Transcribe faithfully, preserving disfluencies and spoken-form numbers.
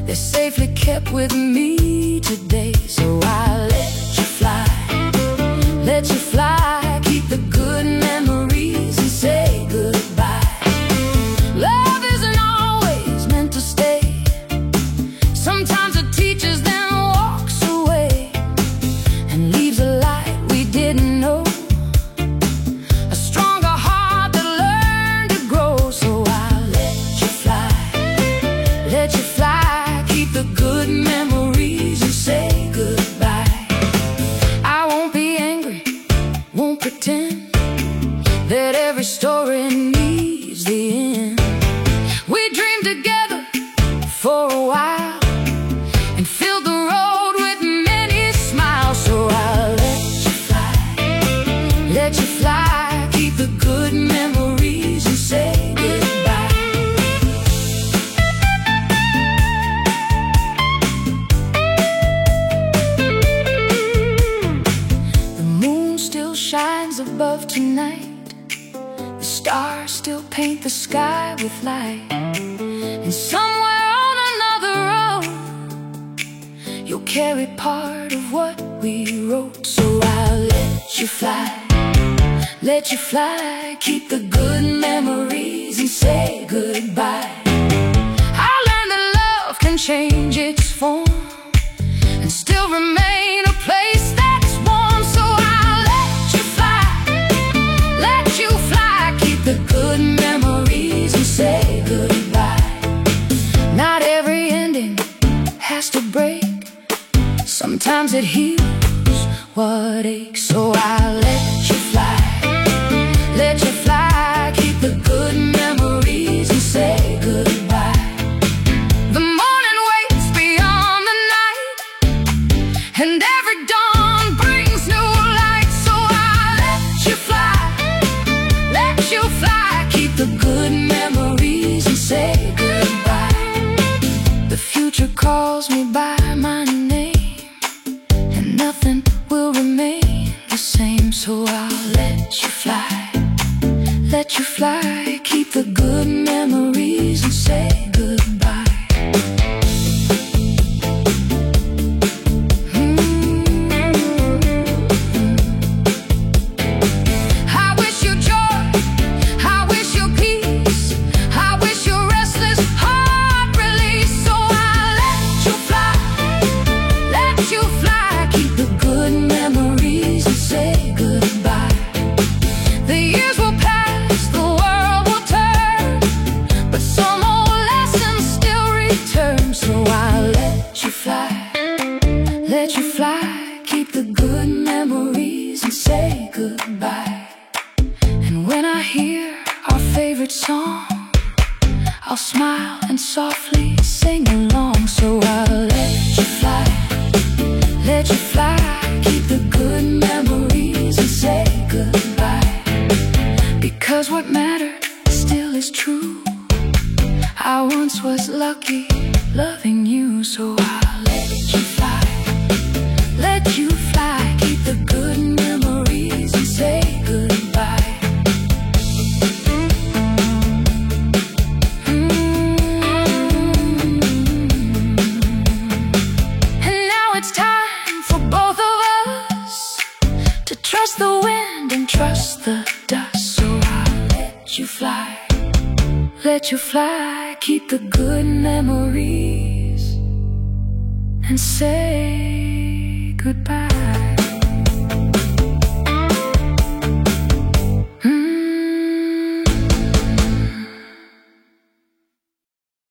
they're safely kept with me today. So I let you fly, let you fly, keep the good memories and say goodbye. Love isn't always meant to stay. Sometimes it teaches, then walks away, and leaves a light we didn't know, a stronger heart that learned to grow. So I let you fly, let you fly, keep the good memories and say goodbye. I won't be angry, won't pretend that every story needs the end. We dreamed together for a while and filled the road with many smiles. So I'll let you fly, let you fly, keep the good memories and say goodbye. The moon still shines above tonight, the stars still paint the sky with light, and somewhere on another road you'll carry part of what we wrote. So I'll let you fly, let you fly, keep the good memories and say goodbye. I learned that love can change its form and still remain a place that's warm. So I'll let you fly, let you fly, keep the good memories and say goodbye. Not every ending has to break, sometimes it heals what aches. So I'll let you fly, let you fly, keep the good memories and say goodbye. The morning waits beyond the night, and every dawn brings new light. So I'll let you fly, let you fly, keep the good memories and say goodbye. The future calls me by my name, and nothing will remain the same. So I'll let you fly, let you fly, keep the good memories and say goodbye. I wish you joy, I wish you peace, I wish your restless heart release. So I'll let you fly, let you fly, keep the good memories and say goodbye. The years will pass, the world will turn, but some old lessons still return. So I'll let you fly, let you fly, keep the good memories and say goodbye. And when I hear our favorite song, I'll smile and softly sing along. So I'll let you fly, let you fly, keep the good memories and say goodbye. Because what mattered still is true, I once was lucky loving you. So I'll let you fly, let you fly, keep the good memories and say goodbye. And now it's time for both of us to trust the wind and trust the dust. So I'll let you fly, let you fly, keep the good memories and say goodbye.